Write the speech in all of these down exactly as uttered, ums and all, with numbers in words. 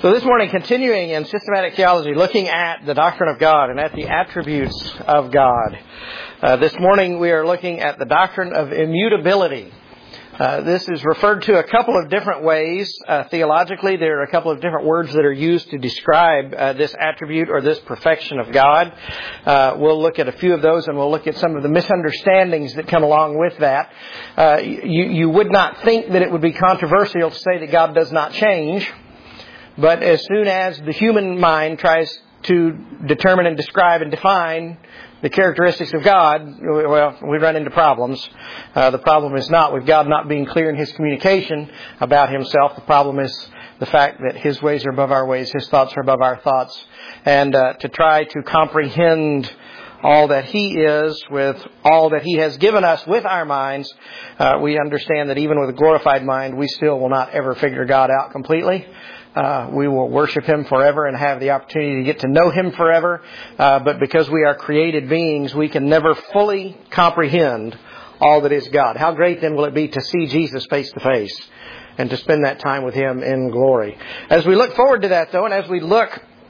So this morning, continuing in systematic theology, looking at the doctrine of God and at the attributes of God. Uh, this morning we are looking at the doctrine of immutability. Uh, this is referred to a couple of different ways. Uh, theologically, there are a couple of different words that are used to describe uh, this attribute or this perfection of God. Uh, we'll look at a few of those, and we'll look at some of the misunderstandings that come along with that. Uh, you, you would not think that it would be controversial to say that God does not change. But as soon as the human mind tries to determine and describe and define the characteristics of God, well, we run into problems. Uh, the problem is not with God not being clear in His communication about Himself. The problem is the fact that His ways are above our ways, His thoughts are above our thoughts. And uh, to try to comprehend all that He is with all that He has given us with our minds, uh, we understand that even with a glorified mind, we still will not ever figure God out completely. Uh, we will worship Him forever and have the opportunity to get to know Him forever. Uh, but because we are created beings, we can never fully comprehend all that is God. How great then will it be to see Jesus face to face and to spend that time with Him in glory. As we look forward to that, though, and as we look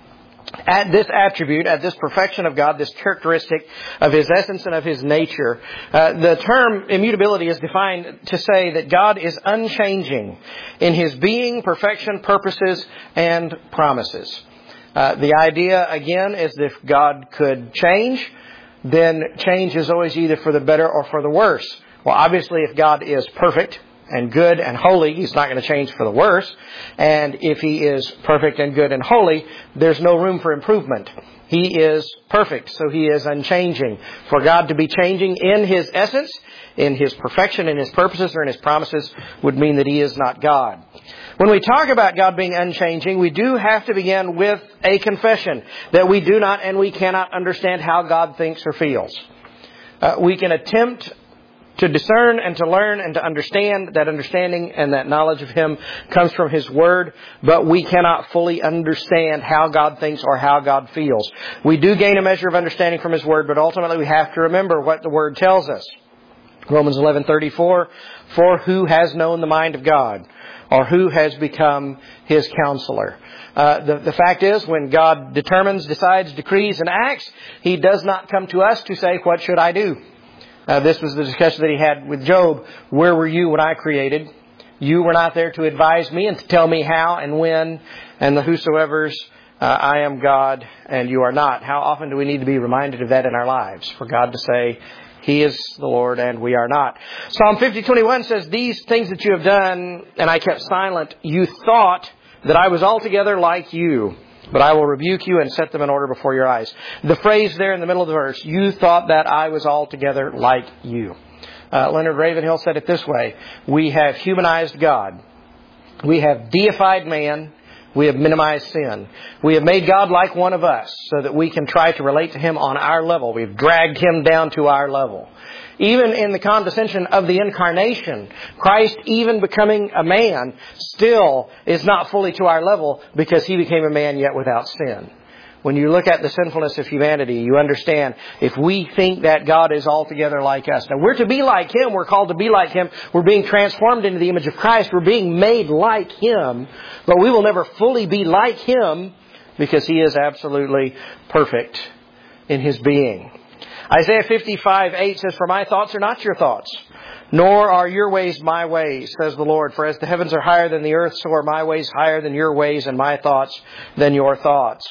at this attribute, at this perfection of God, this characteristic of His essence and of His nature, uh, the term immutability is defined to say that God is unchanging in His being, perfection, purposes, and promises. Uh, the idea, again, is that if God could change, then change is always either for the better or for the worse. Well, obviously, if God is perfect and good and holy, He's not going to change for the worse. And if He is perfect and good and holy, there's no room for improvement. He is perfect, so He is unchanging. For God to be changing in His essence, in His perfection, in His purposes, or in His promises, would mean that He is not God. When we talk about God being unchanging, we do have to begin with a confession that we do not and we cannot understand how God thinks or feels. Uh, we can attempt to discern and to learn and to understand. That understanding and that knowledge of Him comes from His Word, but we cannot fully understand how God thinks or how God feels. We do gain a measure of understanding from His Word, but ultimately we have to remember what the Word tells us. Romans eleven thirty-four, for who has known the mind of God, or who has become His counselor? Uh, the, the fact is, when God determines, decides, decrees, and acts, He does not come to us to say, what should I do? Uh, this was the discussion that He had with Job. Where were you when I created? You were not there to advise me and to tell me how and when. And the whosoever's, uh, I am God and you are not. How often do we need to be reminded of that in our lives? For God to say, He is the Lord and we are not. Psalm fifty twenty-one says, these things that you have done, and I kept silent, you thought that I was altogether like you. But I will rebuke you and set them in order before your eyes. The phrase there in the middle of the verse, you thought that I was altogether like you. Uh, Leonard Ravenhill said it this way, we have humanized God. We have deified man. We have minimized sin. We have made God like one of us so that we can try to relate to Him on our level. We've dragged Him down to our level. Even in the condescension of the incarnation, Christ, even becoming a man, still is not fully to our level because He became a man yet without sin. When you look at the sinfulness of humanity, you understand if we think that God is altogether like us. Now, we're to be like Him. We're called to be like Him. We're being transformed into the image of Christ. We're being made like Him. But we will never fully be like Him because He is absolutely perfect in His being. Isaiah fifty-five eight says, for my thoughts are not your thoughts, nor are your ways my ways, says the Lord. For as the heavens are higher than the earth, so are my ways higher than your ways, and my thoughts than your thoughts.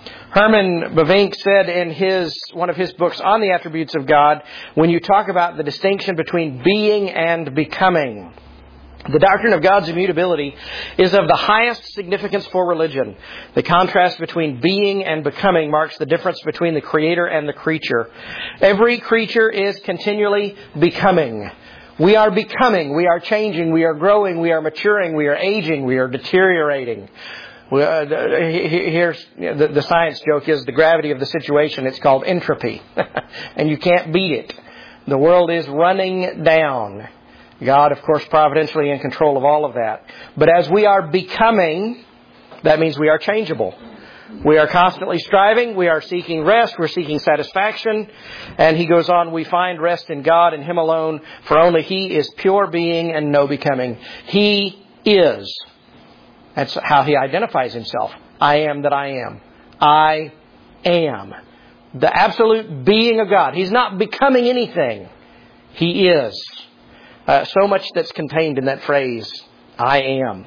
Herman Bavinck said in his one of his books on the attributes of God, when you talk about the distinction between being and becoming, the doctrine of God's immutability is of the highest significance for religion. The contrast between being and becoming marks the difference between the Creator and the creature. Every creature is continually becoming. We are becoming, we are changing, we are growing, we are maturing, we are aging, we are deteriorating. We, uh, here's the, the science joke is the gravity of the situation. It's called entropy. And you can't beat it. The world is running down. God, of course, providentially in control of all of that. But as we are becoming, that means we are changeable. We are constantly striving. We are seeking rest. We're seeking satisfaction. And he goes on, we find rest in God and Him alone, for only He is pure being and no becoming. He is. That's how He identifies Himself. I am that I am. I am. The absolute being of God. He's not becoming anything. He is. Uh, so much that's contained in that phrase, I am.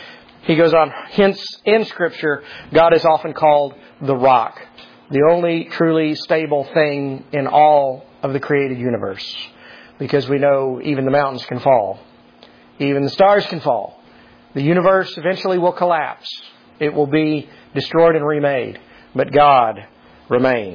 He goes on, hence in Scripture, God is often called the rock. The only truly stable thing in all of the created universe. Because we know even the mountains can fall. Even the stars can fall. The universe eventually will collapse. It will be destroyed and remade. But God remains.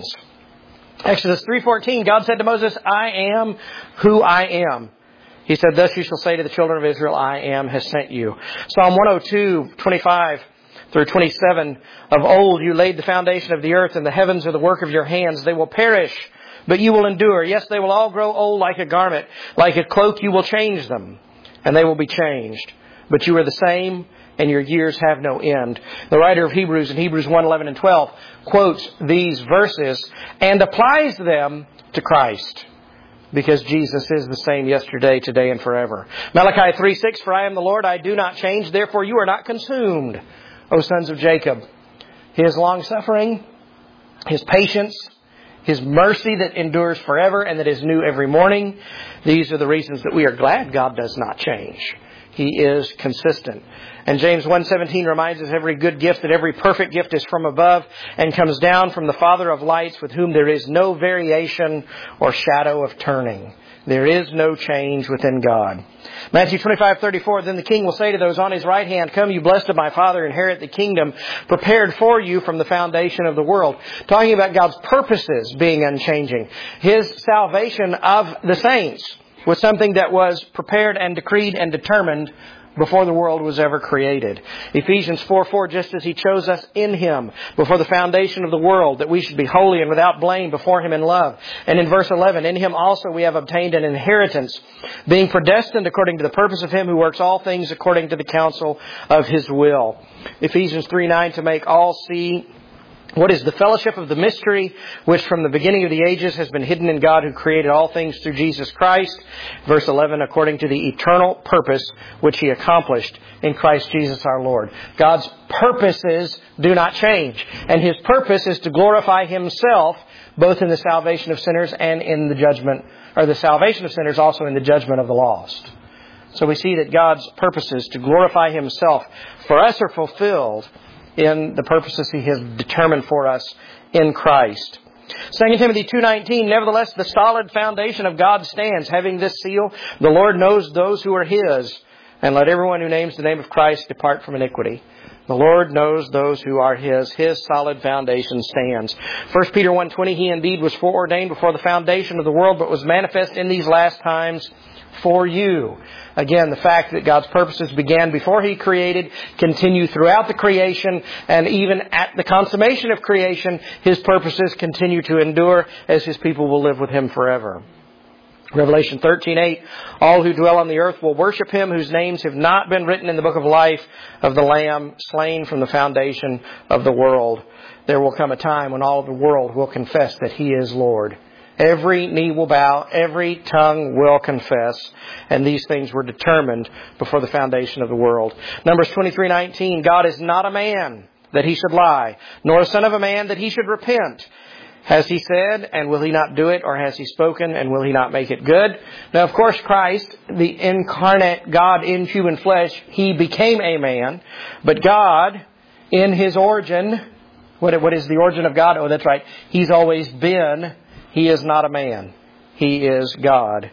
Exodus three fourteen, God said to Moses, I am who I am. He said, thus you shall say to the children of Israel, I am has sent you. Psalm one oh two, twenty-five through twenty-seven, of old you laid the foundation of the earth, and the heavens are the work of your hands. They will perish, but you will endure. Yes, they will all grow old like a garment. Like a cloak you will change them, and they will be changed. But you are the same, and your years have no end. The writer of Hebrews in Hebrews one, eleven and twelve quotes these verses and applies them to Christ. Because Jesus is the same yesterday, today, and forever. Malachi three six, for I am the Lord, I do not change, therefore you are not consumed, O sons of Jacob. His long-suffering, His patience, His mercy that endures forever and that is new every morning. These are the reasons that we are glad God does not change. He is consistent. And James one seventeen reminds us every good gift, that every perfect gift is from above and comes down from the Father of lights, with whom there is no variation or shadow of turning. There is no change within God. Matthew twenty-five thirty-four, then the King will say to those on His right hand, come, you blessed of my Father, inherit the kingdom prepared for you from the foundation of the world. Talking about God's purposes being unchanging. His salvation of the saints was something that was prepared and decreed and determined before the world was ever created. Ephesians four four, just as He chose us in Him before the foundation of the world, that we should be holy and without blame before Him in love. And in verse eleven, in Him also we have obtained an inheritance, being predestined according to the purpose of Him who works all things according to the counsel of His will. Ephesians three nine, to make all see what is the fellowship of the mystery, which from the beginning of the ages has been hidden in God, who created all things through Jesus Christ. Verse eleven, according to the eternal purpose which He accomplished in Christ Jesus our Lord. God's purposes do not change. And His purpose is to glorify Himself, both in the salvation of sinners and in the judgment, or the salvation of sinners also in the judgment of the lost. So we see that God's purposes to glorify Himself for us are fulfilled in the purposes He has determined for us in Christ. Second Timothy two nineteen, nevertheless the solid foundation of God stands, having this seal, the Lord knows those who are His, and let everyone who names the name of Christ depart from iniquity. The Lord knows those who are His. His solid foundation stands. First Peter one twenty, He indeed was foreordained before the foundation of the world, but was manifest in these last times for you. Again, the fact that God's purposes began before He created, continue throughout the creation, and even at the consummation of creation, His purposes continue to endure as His people will live with Him forever. Revelation thirteen eight, all who dwell on the earth will worship Him whose names have not been written in the book of life of the Lamb slain from the foundation of the world. There will come a time when all the world will confess that He is Lord. Every knee will bow, every tongue will confess, and these things were determined before the foundation of the world. Numbers twenty-three nineteen, God is not a man that He should lie, nor a son of a man that He should repent. Has He said, and will He not do it? Or has He spoken, and will He not make it good? Now, of course, Christ, the incarnate God in human flesh, He became a man. But God, in His origin, what, what is the origin of God? Oh, that's right. He's always been. He is not a man. He is God.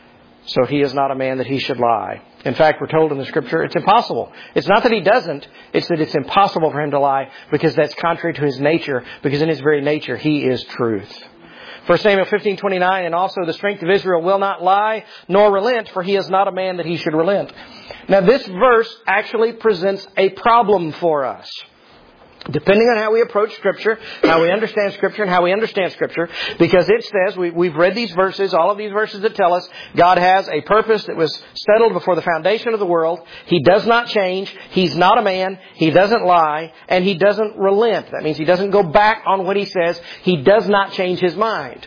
So He is not a man that He should lie. In fact, we're told in the Scripture it's impossible. It's not that He doesn't. It's that it's impossible for Him to lie, because that's contrary to His nature, because in His very nature He is truth. First Samuel fifteen twenty-nine, and also the strength of Israel will not lie nor relent, for He is not a man that He should relent. Now this verse actually presents a problem for us. Depending on how we approach Scripture, how we understand Scripture, and how we understand Scripture, because it says, we, we've read these verses, all of these verses that tell us God has a purpose that was settled before the foundation of the world. He does not change. He's not a man. He doesn't lie. And He doesn't relent. That means He doesn't go back on what He says. He does not change His mind.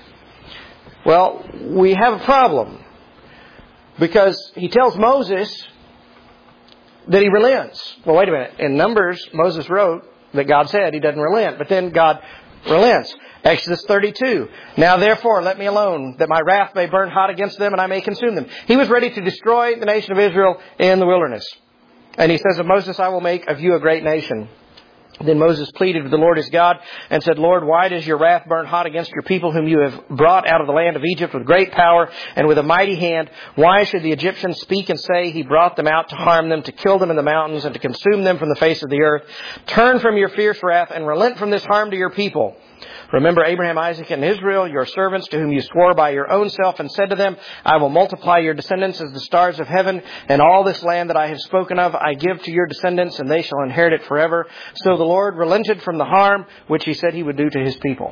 Well, we have a problem, because He tells Moses, that He relents. Well, wait a minute. In Numbers, Moses wrote that God said He doesn't relent, but then God relents. Exodus thirty-two. Now therefore, let me alone, that my wrath may burn hot against them and I may consume them. He was ready to destroy the nation of Israel in the wilderness. And He says of Moses, I will make of you a great nation. Then Moses pleaded with the Lord his God and said, Lord, why does your wrath burn hot against your people whom you have brought out of the land of Egypt with great power and with a mighty hand? Why should the Egyptians speak and say he brought them out to harm them, to kill them in the mountains and to consume them from the face of the earth? Turn from your fierce wrath and relent from this harm to your people. Remember Abraham, Isaac, and Israel, your servants, to whom you swore by your own self and said to them, I will multiply your descendants as the stars of heaven, and all this land that I have spoken of I give to your descendants, and they shall inherit it forever. So the Lord relented from the harm which He said He would do to His people.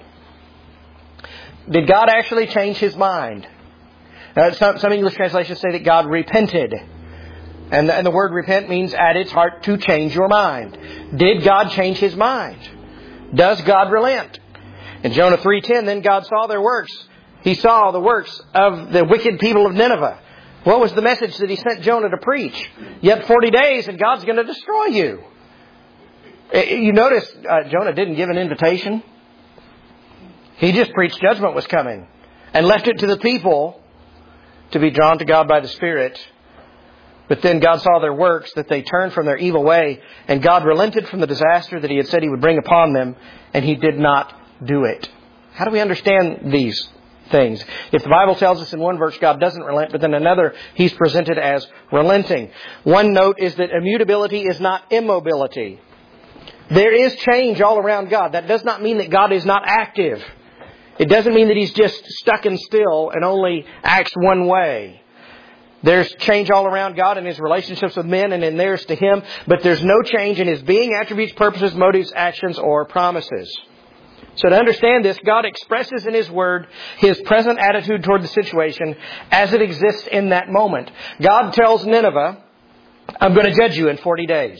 Did God actually change His mind? Uh, some, some English translations say that God repented. And the, and the word repent means at its heart to change your mind. Did God change His mind? Does God relent? In Jonah three ten, then God saw their works. He saw the works of the wicked people of Nineveh. What was the message that He sent Jonah to preach? Yet forty days and God's going to destroy you. You notice uh, Jonah didn't give an invitation. He just preached judgment was coming and left it to the people to be drawn to God by the Spirit. But then God saw their works, that they turned from their evil way, and God relented from the disaster that He had said He would bring upon them, and He did not do it. How do we understand these things? If the Bible tells us in one verse God doesn't relent, but then another He's presented as relenting. One note is that immutability is not immobility. There is change all around God. That does not mean that God is not active. It doesn't mean that He's just stuck and still and only acts one way. There's change all around God in His relationships with men and in theirs to Him, but there's no change in His being, attributes, purposes, motives, actions, or promises. So to understand this, God expresses in His Word His present attitude toward the situation as it exists in that moment. God tells Nineveh, I'm going to judge you in forty days.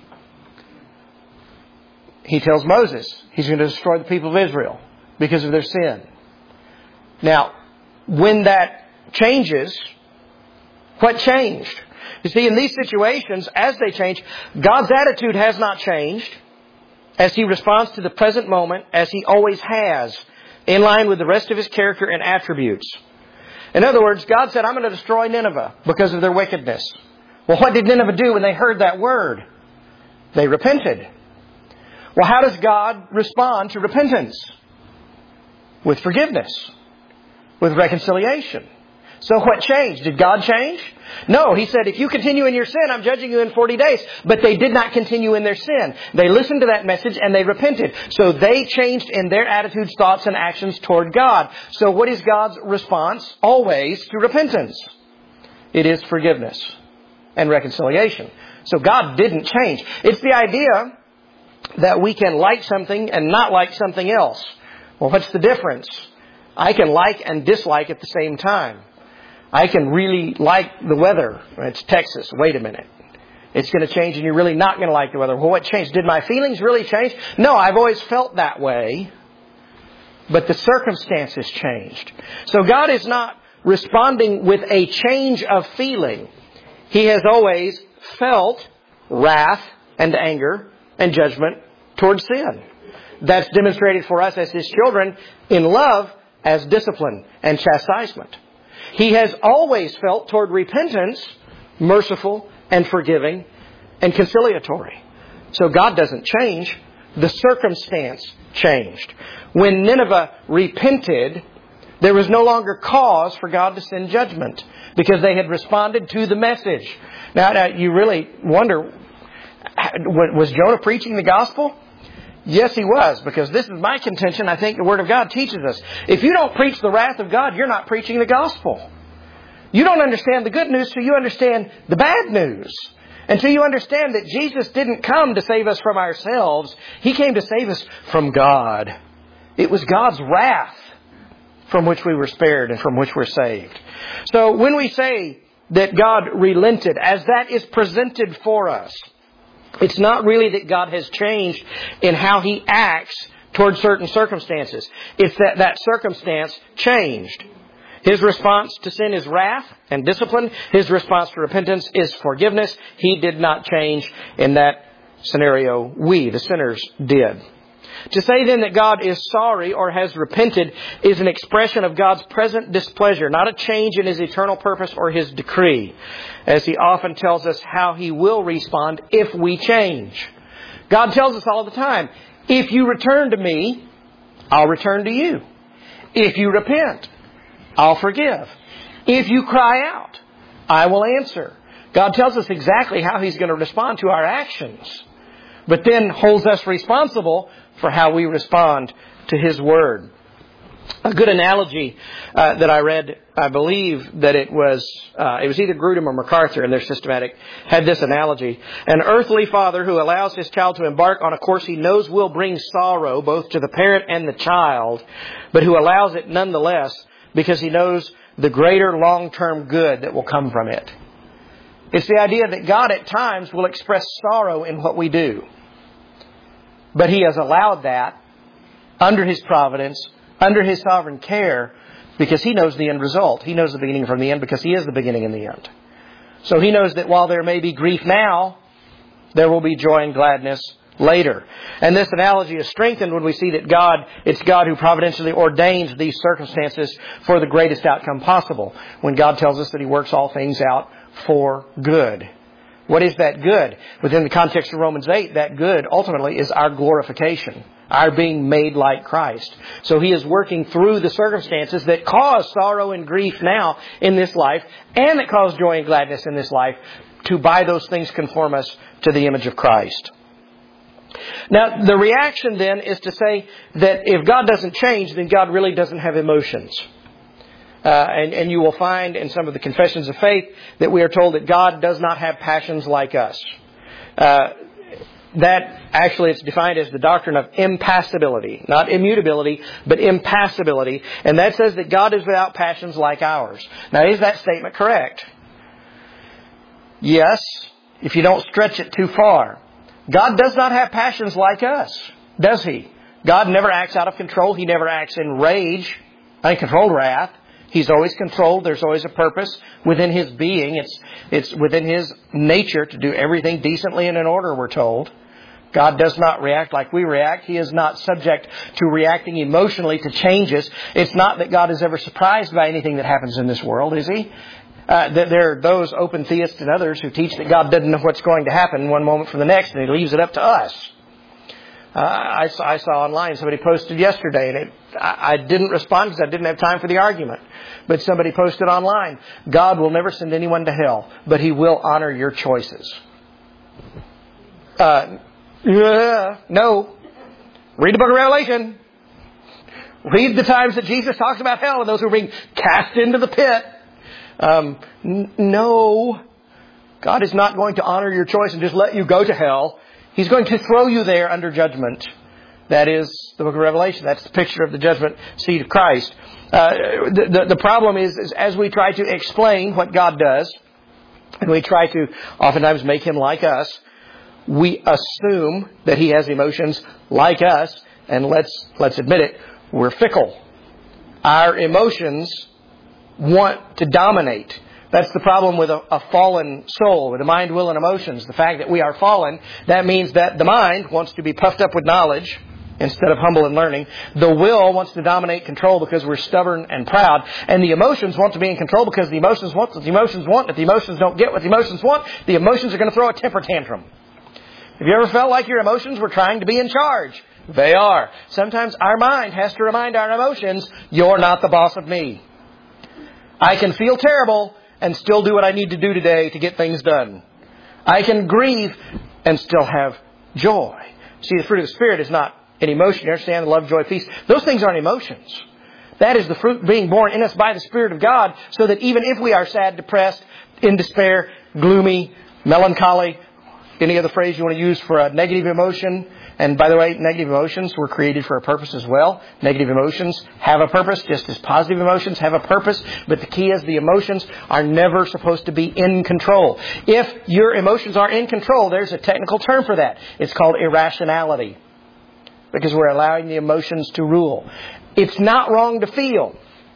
He tells Moses He's going to destroy the people of Israel because of their sin. Now, when that changes, what changed? You see, in these situations, as they change, God's attitude has not changed as He responds to the present moment as He always has, in line with the rest of His character and attributes. In other words, God said, I'm going to destroy Nineveh because of their wickedness. Well, what did Nineveh do when they heard that word? They repented. Well, how does God respond to repentance? With forgiveness. With reconciliation. So what changed? Did God change? No, He said, if you continue in your sin, I'm judging you in forty days. But they did not continue in their sin. They listened to that message and they repented. So they changed in their attitudes, thoughts, and actions toward God. So what is God's response? Always to repentance. It is forgiveness and reconciliation. So God didn't change. It's the idea that we can like something and not like something else. Well, what's the difference? I can like and dislike at the same time. I can really like the weather. It's Texas. Wait a minute. It's going to change and you're really not going to like the weather. Well, what changed? Did my feelings really change? No, I've always felt that way. But the circumstances changed. So God is not responding with a change of feeling. He has always felt wrath and anger and judgment towards sin. That's demonstrated for us as His children in love as discipline and chastisement. He has always felt toward repentance merciful and forgiving and conciliatory. So God doesn't change. The circumstance changed. When Nineveh repented, there was no longer cause for God to send judgment because they had responded to the message. Now, now you really wonder, was Jonah preaching the gospel? Yes, he was, because this is my contention. I think the Word of God teaches us. If you don't preach the wrath of God, you're not preaching the gospel. You don't understand the good news till you understand the bad news. Until you understand that Jesus didn't come to save us from ourselves. He came to save us from God. It was God's wrath from which we were spared and from which we're saved. So when we say that God relented, as that is presented for us, it's not really that God has changed in how He acts toward certain circumstances. It's that that circumstance changed. His response to sin is wrath and discipline. His response to repentance is forgiveness. He did not change in that scenario. We, the sinners, did. To say then that God is sorry or has repented is an expression of God's present displeasure, not a change in His eternal purpose or His decree, as He often tells us how He will respond if we change. God tells us all the time, if you return to me, I'll return to you. If you repent, I'll forgive. If you cry out, I will answer. God tells us exactly how He's going to respond to our actions, but then holds us responsible for how we respond to His Word. A good analogy uh, that I read, I believe that it was uh, it was either Grudem or MacArthur in their systematic, had this analogy. An earthly father who allows his child to embark on a course he knows will bring sorrow both to the parent and the child, but who allows it nonetheless because he knows the greater long-term good that will come from it. It's the idea that God at times will express sorrow in what we do. But He has allowed that under His providence, under His sovereign care, because He knows the end result. He knows the beginning from the end because He is the beginning and the end. So He knows that while there may be grief now, there will be joy and gladness later. And this analogy is strengthened when we see that God, it's God who providentially ordains these circumstances for the greatest outcome possible. When God tells us that He works all things out for good. What is that good? Within the context of Romans eight, that good ultimately is our glorification, our being made like Christ. So He is working through the circumstances that cause sorrow and grief now in this life, and that cause joy and gladness in this life, to by those things conform us to the image of Christ. Now, the reaction then is to say that if God doesn't change, then God really doesn't have emotions. Uh, and, and you will find in some of the confessions of faith that we are told that God does not have passions like us. Uh, that actually it's defined as the doctrine of impassibility, not immutability, but impassibility. And that says that God is without passions like ours. Now, is that statement correct? Yes, if you don't stretch it too far. God does not have passions like us, does He? God never acts out of control. He never acts in rage, uncontrolled wrath. He's always controlled. There's always a purpose within His being. It's it's within His nature to do everything decently and in order, we're told. God does not react like we react. He is not subject to reacting emotionally to changes. It's not that God is ever surprised by anything that happens in this world, is He? Uh, there are those open theists and others who teach that God doesn't know what's going to happen one moment from the next, and He leaves it up to us. Uh, I, saw, I saw online, somebody posted yesterday, and it, I, I didn't respond because I didn't have time for the argument. But somebody posted online, God will never send anyone to hell, but He will honor your choices. Uh, yeah, no. Read the book of Revelation. Read the times that Jesus talks about hell and those who are being cast into the pit. Um, n- no. God is not going to honor your choice and just let you go to hell. He's going to throw you there under judgment. That is the book of Revelation. That's the picture of the judgment seat of Christ. Uh, the, the, the problem is, is as we try to explain what God does, and we try to oftentimes make Him like us, we assume that He has emotions like us, and let's let's admit it, we're fickle. Our emotions want to dominate. That's the problem with a, a fallen soul, with the mind, will, and emotions. The fact that we are fallen, that means that the mind wants to be puffed up with knowledge instead of humble and learning. The will wants to dominate control because we're stubborn and proud. And the emotions want to be in control because the emotions want what the emotions want. If the emotions don't get what the emotions want, the emotions are going to throw a temper tantrum. Have you ever felt like your emotions were trying to be in charge? They are. Sometimes our mind has to remind our emotions, you're not the boss of me. I can feel terrible and still do what I need to do today to get things done. I can grieve and still have joy. See, the fruit of the Spirit is not an emotion. You understand? The love, joy, peace. Those things aren't emotions. That is the fruit being born in us by the Spirit of God, so that even if we are sad, depressed, in despair, gloomy, melancholy, any other phrase you want to use for a negative emotion. And by the way, negative emotions were created for a purpose as well. Negative emotions have a purpose, just as positive emotions have a purpose. But the key is the emotions are never supposed to be in control. If your emotions are in control, there's a technical term for that. It's called irrationality. Because we're allowing the emotions to rule. It's not wrong to feel.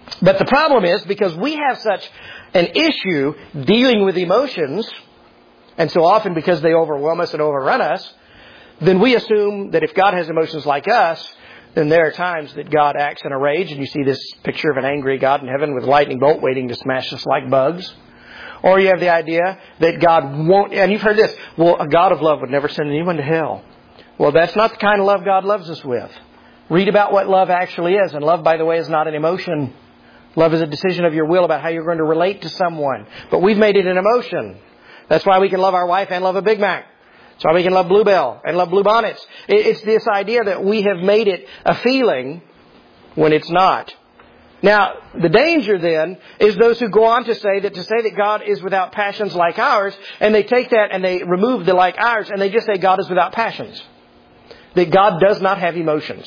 But the problem is, because we have such an issue dealing with emotions, and so often because they overwhelm us and overrun us, then we assume that if God has emotions like us, then there are times that God acts in a rage, and you see this picture of an angry God in heaven with a lightning bolt waiting to smash us like bugs. Or you have the idea that God won't, and you've heard this, well, a God of love would never send anyone to hell. Well, that's not the kind of love God loves us with. Read about what love actually is, and love, by the way, is not an emotion. Love is a decision of your will about how you're going to relate to someone. But we've made it an emotion. That's why we can love our wife and love a Big Mac. That's why we can love Bluebell and love Blue Bonnets. It's this idea that we have made it a feeling when it's not. Now, the danger then is those who go on to say that to say that God is without passions like ours, and they take that and they remove the like ours, and they just say God is without passions. That God does not have emotions.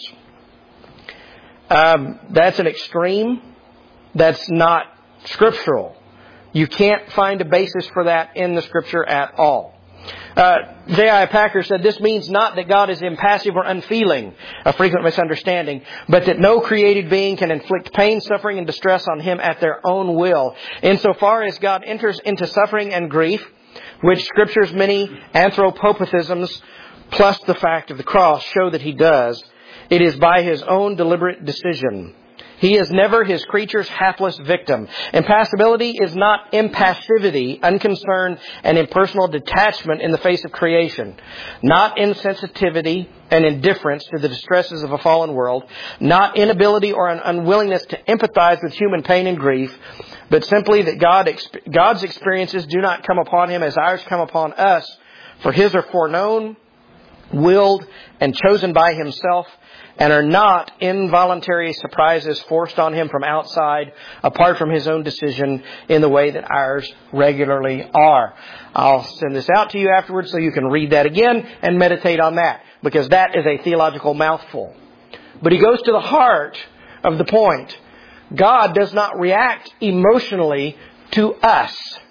Um, that's an extreme. That's not scriptural. You can't find a basis for that in the Scripture at all. Uh, J I Packer said, this means not that God is impassive or unfeeling, a frequent misunderstanding, but that no created being can inflict pain, suffering, and distress on Him at their own will. Insofar as God enters into suffering and grief, which Scripture's many anthropopathisms plus the fact of the cross show that He does, it is by His own deliberate decision. He is never His creature's hapless victim. Impassibility is not impassivity, unconcerned and impersonal detachment in the face of creation. Not insensitivity and indifference to the distresses of a fallen world. Not inability or an unwillingness to empathize with human pain and grief. But simply that God, God's experiences do not come upon Him as ours come upon us. For His are foreknown, willed, and chosen by Himself, and are not involuntary surprises forced on Him from outside, apart from His own decision in the way that ours regularly are. I'll send this out to you afterwards so you can read that again and meditate on that, because that is a theological mouthful. But he goes to the heart of the point. God does not react emotionally to us.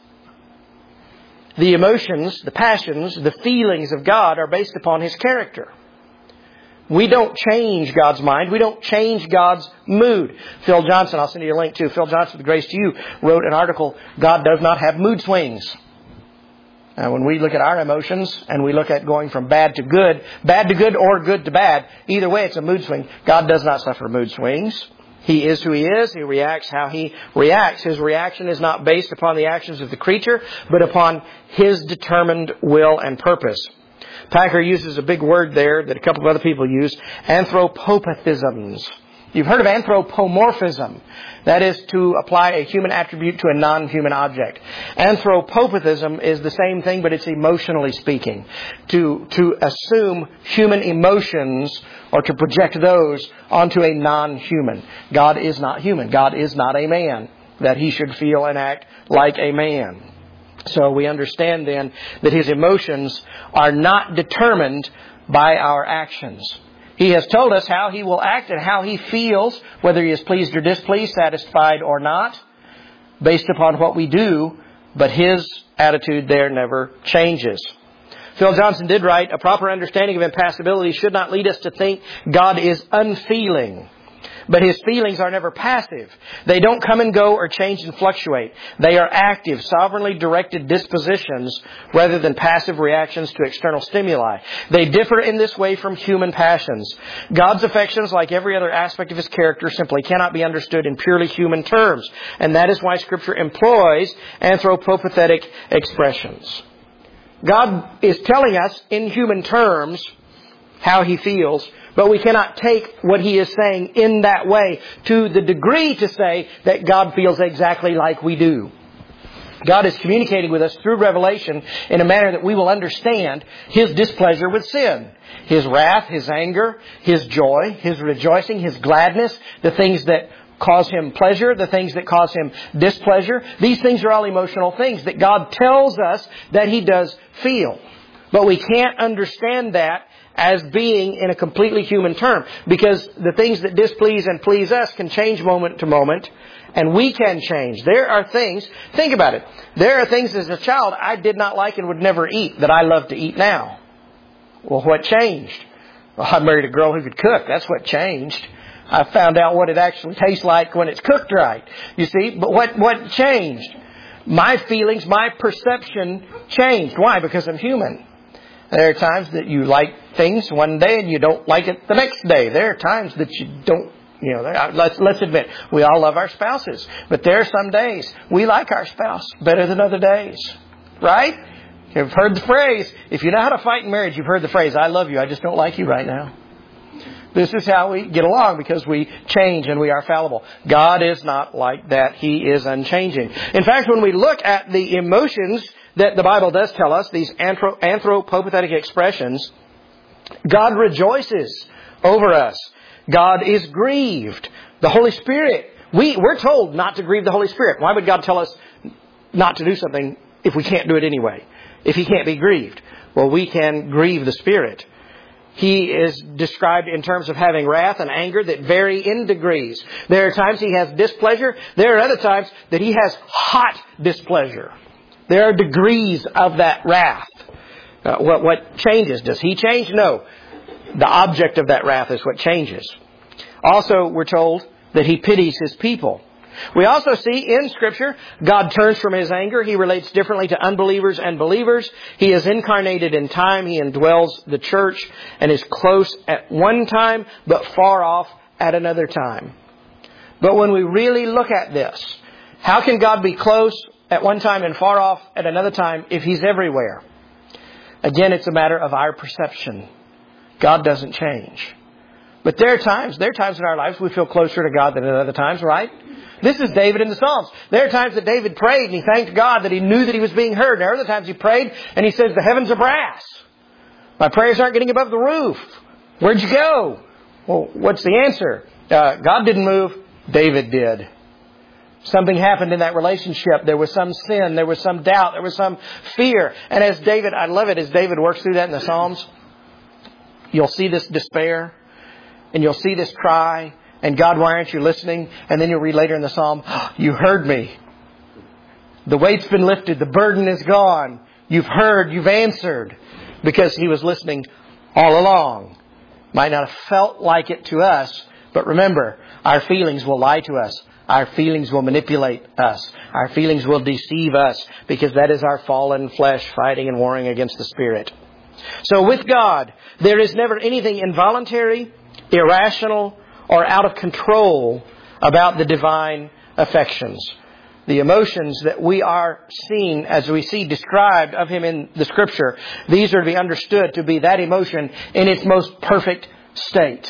The emotions, the passions, the feelings of God are based upon His character. We don't change God's mind. We don't change God's mood. Phil Johnson, I'll send you a link too. Phil Johnson, with grace to you, wrote an article, God does not have mood swings. Now, when we look at our emotions and we look at going from bad to good, bad to good or good to bad, either way it's a mood swing. God does not suffer mood swings. He is who He is. He reacts how He reacts. His reaction is not based upon the actions of the creature, but upon His determined will and purpose. Packer uses a big word there that a couple of other people use, anthropopathisms. You've heard of anthropomorphism. That is to apply a human attribute to a non-human object. Anthropopathism is the same thing, but it's emotionally speaking. To, to assume human emotions or to project those onto a non-human. God is not human. God is not a man, that He should feel and act like a man. So we understand then that His emotions are not determined by our actions. He has told us how He will act and how He feels, whether He is pleased or displeased, satisfied or not, based upon what we do, but His attitude there never changes. Phil Johnson did write, a proper understanding of impassibility should not lead us to think God is unfeeling. But His feelings are never passive. They don't come and go or change and fluctuate. They are active, sovereignly directed dispositions rather than passive reactions to external stimuli. They differ in this way from human passions. God's affections, like every other aspect of His character, simply cannot be understood in purely human terms. And that is why Scripture employs anthropopathetic expressions. God is telling us in human terms how He feels, but we cannot take what He is saying in that way to the degree to say that God feels exactly like we do. God is communicating with us through revelation in a manner that we will understand His displeasure with sin. His wrath, His anger, His joy, His rejoicing, His gladness, the things that cause Him pleasure, the things that cause Him displeasure. These things are all emotional things that God tells us that He does feel. But we can't understand that as being in a completely human term, because the things that displease and please us can change moment to moment, and we can change. There are things, think about it, there are things as a child I did not like and would never eat that I love to eat now. Well, what changed? Well, I married a girl who could cook. That's what changed. I found out what it actually tastes like when it's cooked right. You see? But what, what changed? My feelings, my perception changed. Why? Because I'm human. There are times that you like things one day and you don't like it the next day. There are times that you don't, you know, let's, let's admit, we all love our spouses. But there are some days we like our spouse better than other days. Right? You've heard the phrase, if you know how to fight in marriage, you've heard the phrase, I love you, I just don't like you right now. This is how we get along because we change and we are fallible. God is not like that. He is unchanging. In fact, when we look at the emotions that the Bible does tell us, these anthro- anthropopathetic expressions, God rejoices over us. God is grieved. The Holy Spirit, we, we're told not to grieve the Holy Spirit. Why would God tell us not to do something if we can't do it anyway? If He can't be grieved? Well, we can grieve the Spirit. He is described in terms of having wrath and anger that vary in degrees. There are times He has displeasure. There are other times that He has hot displeasure. There are degrees of that wrath. Uh, what, what changes? Does He change? No. The object of that wrath is what changes. Also, we're told that He pities His people. We also see in Scripture, God turns from His anger. He relates differently to unbelievers and believers. He is incarnated in time. He indwells the church and is close at one time, but far off at another time. But when we really look at this, how can God be close at one time and far off at another time if He's everywhere? Again, it's a matter of our perception. God doesn't change. But there are times, there are times in our lives we feel closer to God than at other times, right? This is David in the Psalms. There are times that David prayed and he thanked God that he knew that he was being heard. There are other times he prayed and he says, the heavens are brass. My prayers aren't getting above the roof. Where'd you go? Well, what's the answer? Uh, God didn't move. David did. Something happened in that relationship. There was some sin. There was some doubt. There was some fear. And as David, I love it as David works through that in the Psalms. You'll see this despair and you'll see this cry. And God, why aren't you listening? And then you'll read later in the Psalm, oh, you heard me. The weight's been lifted. The burden is gone. You've heard. You've answered. Because He was listening all along. Might not have felt like it to us. But remember, our feelings will lie to us. Our feelings will manipulate us. Our feelings will deceive us. Because that is our fallen flesh fighting and warring against the Spirit. So with God, there is never anything involuntary, irrational, or out of control about the divine affections. The emotions that we are seeing as we see described of Him in the Scripture, these are to be understood to be that emotion in its most perfect state.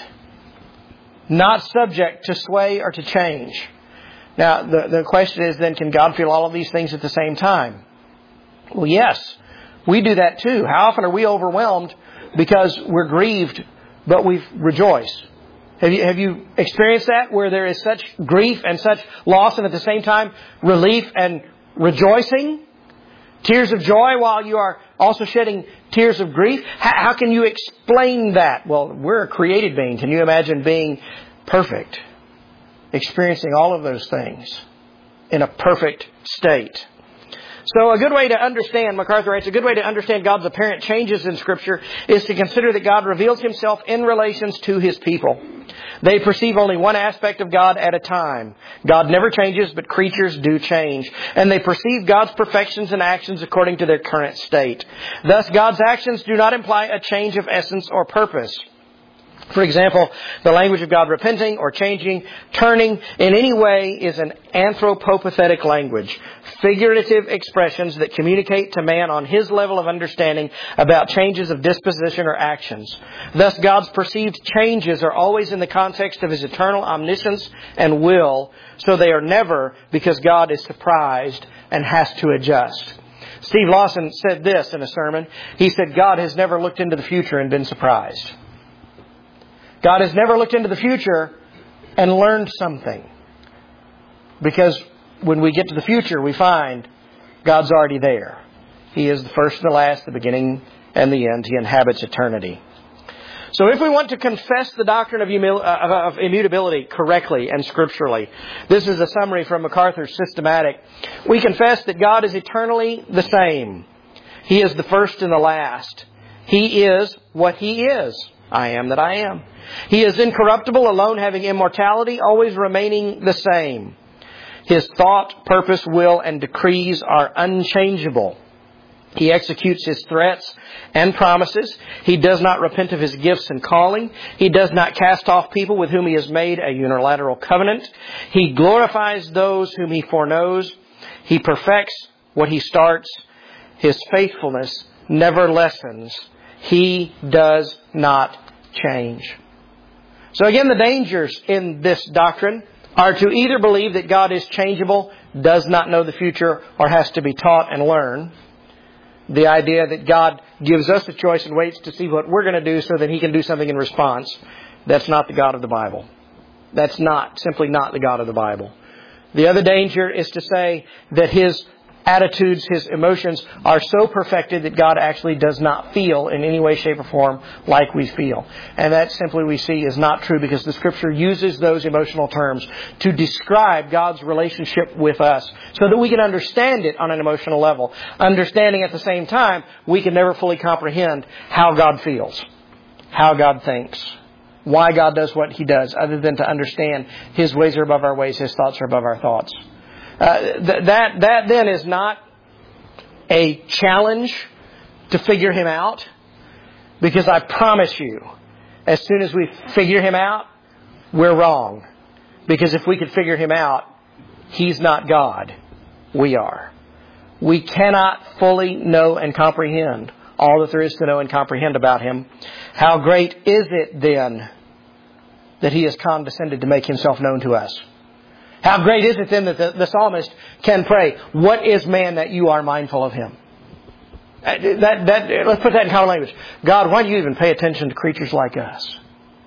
Not subject to sway or to change. Now, the, the question is then, can God feel all of these things at the same time? Well, yes. We do that too. How often are we overwhelmed because we're grieved, but we rejoice? Have you, have you experienced that where there is such grief and such loss and at the same time relief and rejoicing? Tears of joy while you are also shedding tears of grief? How, how can you explain that? Well, we're a created being. Can you imagine being perfect? Experiencing all of those things in a perfect state. So a good way to understand, MacArthur writes, a good way to understand God's apparent changes in Scripture is to consider that God reveals Himself in relations to His people. They perceive only one aspect of God at a time. God never changes, but creatures do change. And they perceive God's perfections and actions according to their current state. Thus, God's actions do not imply a change of essence or purpose. For example, the language of God repenting or changing, turning in any way is an anthropopathetic language. Figurative expressions that communicate to man on his level of understanding about changes of disposition or actions. Thus, God's perceived changes are always in the context of His eternal omniscience and will, so they are never because God is surprised and has to adjust. Steve Lawson said this in a sermon. He said, God has never looked into the future and been surprised. God has never looked into the future and learned something. Because when we get to the future, we find God's already there. He is the first and the last, the beginning and the end. He inhabits eternity. So if we want to confess the doctrine of, humil- uh, of immutability correctly and scripturally, this is a summary from MacArthur's Systematic. We confess that God is eternally the same. He is the first and the last. He is what He is. I am that I am. He is incorruptible, alone, having immortality, always remaining the same. His thought, purpose, will, and decrees are unchangeable. He executes His threats and promises. He does not repent of His gifts and calling. He does not cast off people with whom He has made a unilateral covenant. He glorifies those whom He foreknows. He perfects what He starts. His faithfulness never lessens. He does not change. So again, the dangers in this doctrine are to either believe that God is changeable, does not know the future, or has to be taught and learned. The idea that God gives us a choice and waits to see what we're going to do so that He can do something in response. That's not the God of the Bible. That's not, simply not the God of the Bible. The other danger is to say that His attitudes, His emotions are so perfected that God actually does not feel in any way, shape, or form like we feel. And that simply we see is not true, because the Scripture uses those emotional terms to describe God's relationship with us so that we can understand it on an emotional level. Understanding at the same time, we can never fully comprehend how God feels, how God thinks, why God does what He does, other than to understand His ways are above our ways, His thoughts are above our thoughts. Uh, th- that that then is not a challenge to figure Him out, because I promise you, as soon as we figure Him out, we're wrong. Because if we could figure Him out, He's not God. We are. We cannot fully know and comprehend all that there is to know and comprehend about Him. How great is it then that He has condescended to make Himself known to us? How great is it then that the, the psalmist can pray, "What is man that you are mindful of him?" That, that, let's put that in common language. God, why do you even pay attention to creatures like us?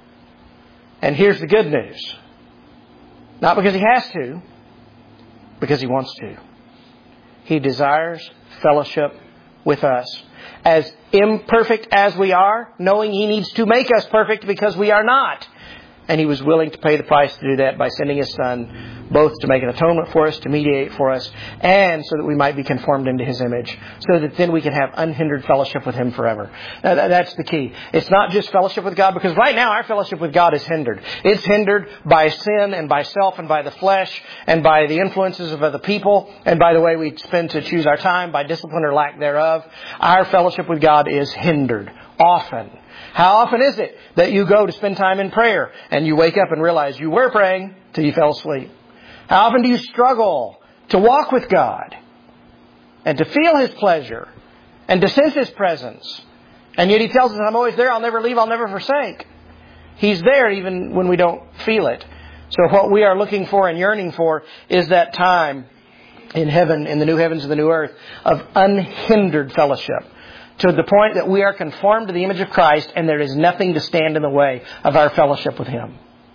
And here's the good news. Not because He has to, because He wants to. He desires fellowship with us. As imperfect as we are, knowing He needs to make us perfect because we are not. And He was willing to pay the price to do that by sending His Son, both to make an atonement for us, to mediate for us, and so that we might be conformed into His image, so that then we can have unhindered fellowship with Him forever. Now, that's the key. It's not just fellowship with God, because right now our fellowship with God is hindered. It's hindered by sin and by self and by the flesh and by the influences of other people and by the way we spend to choose our time, by discipline or lack thereof. Our fellowship with God is hindered often. How often is it that you go to spend time in prayer and you wake up and realize you were praying till you fell asleep? How often do you struggle to walk with God and to feel His pleasure and to sense His presence? And yet He tells us, "I'm always there, I'll never leave, I'll never forsake." He's there even when we don't feel it. So what we are looking for and yearning for is that time in heaven, in the new heavens and the new earth, of unhindered fellowship, to the point that we are conformed to the image of Christ and there is nothing to stand in the way of our fellowship with Him.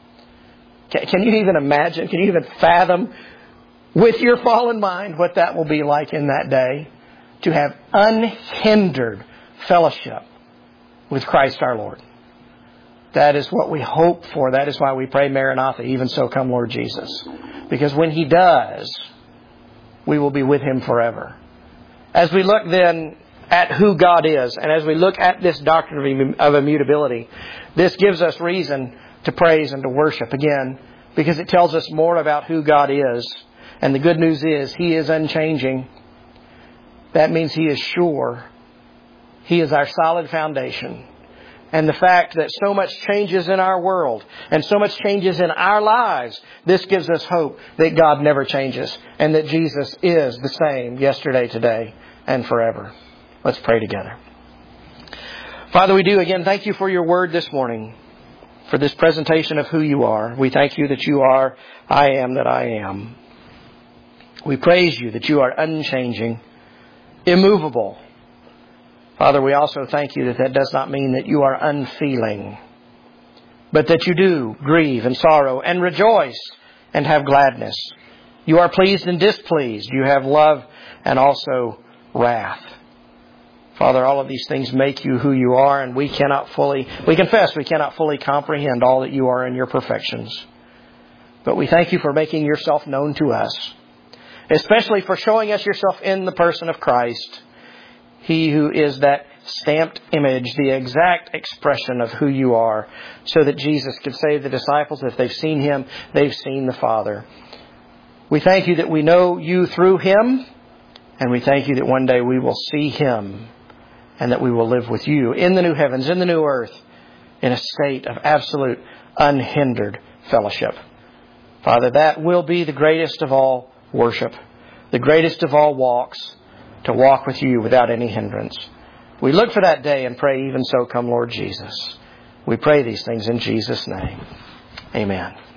Can you even imagine, can you even fathom with your fallen mind what that will be like in that day? To have unhindered fellowship with Christ our Lord. That is what we hope for. That is why we pray, "Maranatha, even so come Lord Jesus." Because when He does, we will be with Him forever. As we look then at who God is, and as we look at this doctrine of immutability, this gives us reason to praise and to worship again, because it tells us more about who God is. And the good news is He is unchanging. That means He is sure. He is our solid foundation. And the fact that so much changes in our world and so much changes in our lives, this gives us hope that God never changes and that Jesus is the same yesterday, today, and forever. Let's pray together. Father, we do again thank You for Your word this morning, for this presentation of who You are. We thank You that You are I am that I am. We praise You that You are unchanging, immovable. Father, we also thank You that that does not mean that You are unfeeling, but that You do grieve and sorrow and rejoice and have gladness. You are pleased and displeased. You have love and also wrath. Father, all of these things make You who You are, and we cannot fully, we confess we cannot fully comprehend all that You are in Your perfections. But we thank You for making Yourself known to us, especially for showing us Yourself in the person of Christ, He who is that stamped image, the exact expression of who you are, so that Jesus could say to the disciples, if they've seen Him, they've seen the Father. We thank you that we know you through Him, and we thank you that one day we will see Him and that we will live with you in the new heavens, in the new earth, in a state of absolute, unhindered fellowship. Father, that will be the greatest of all worship, the greatest of all walks, to walk with you without any hindrance. We look for that day and pray, even so, come Lord Jesus. We pray these things in Jesus' name. Amen.